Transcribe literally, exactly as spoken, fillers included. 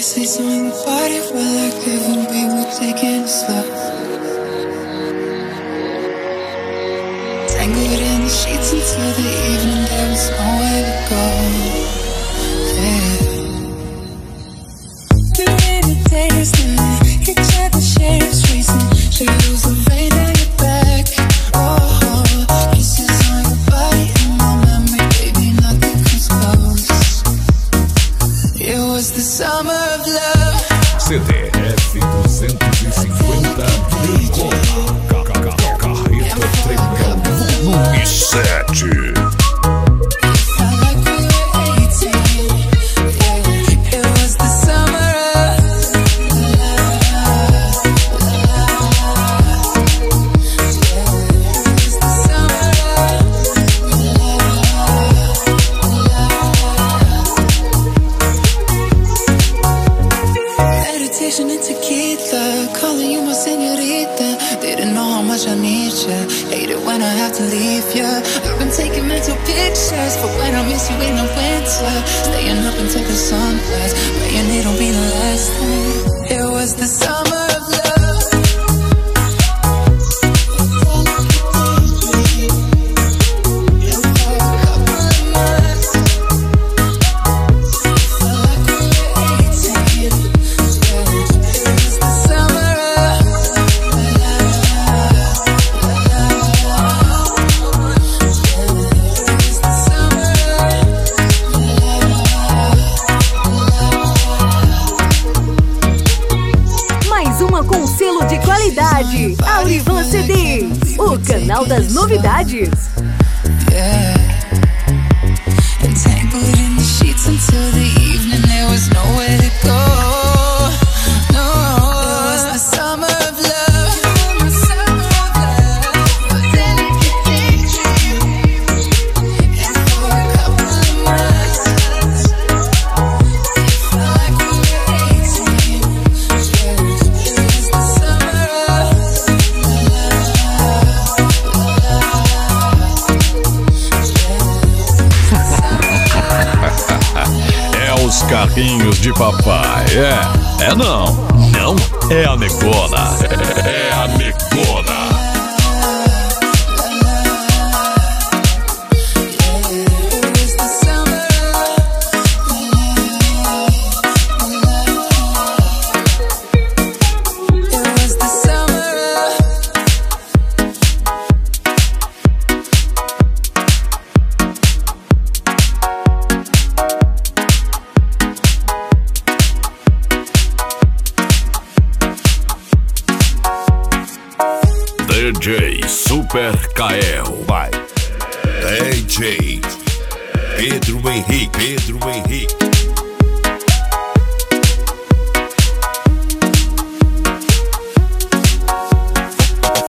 Pieces on the body were like heaven, we were taking it slow. Tangled in the sheets until the evening, there was nowhere to go. Yeah. During the days, now each other shares reason. Shadows of rain on your back. Oh, pieces on your body in my memory, baby, nothing comes close. It was the summer of love. C D F duzentos e cinquenta Lincoln. Carreta tremenda. Volume sete. And tequila, calling you my señorita. Didn't know how much I need ya. Hate it when I have to leave ya. I've been taking mental pictures for when I miss you in the winter. Staying up until the sunrise, praying it'll be the last time. It was the summer of love. Aurivan C Ds, o canal das novidades. Yeah. Entangled in the sheets until the evening, there was nowhere to go. No, it was the summer of love. The summer of love. A delicate daydream. And for a couple of months, it felt like we were eighteen. Yeah. It was the summer of Os carrinhos de papai, é, é não, não, é a negona, é, é a negona. D J Super Kael, vai. D J Pedro Henrique, Pedro Henrique.